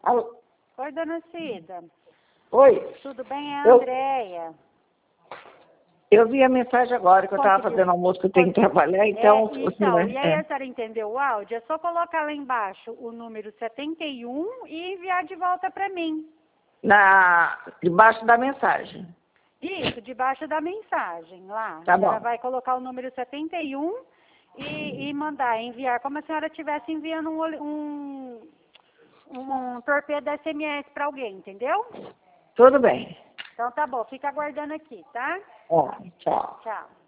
Alô? Oi, dona Cida. Oi. Tudo bem? É a Andréia. Eu vi a mensagem agora, que eu estava fazendo almoço, que eu tenho que trabalhar, então... E aí a senhora entendeu o áudio? É só colocar lá embaixo o número 71 e enviar de volta para mim. Debaixo da mensagem. Isso, debaixo da mensagem, lá. Tá A senhora bom. vai colocar o número 71 e mandar, enviar, como a senhora estivesse enviando um torpedo SMS para alguém, entendeu? Tudo bem. Então tá bom, fica aguardando aqui, tá? Ó, tchau. Tchau.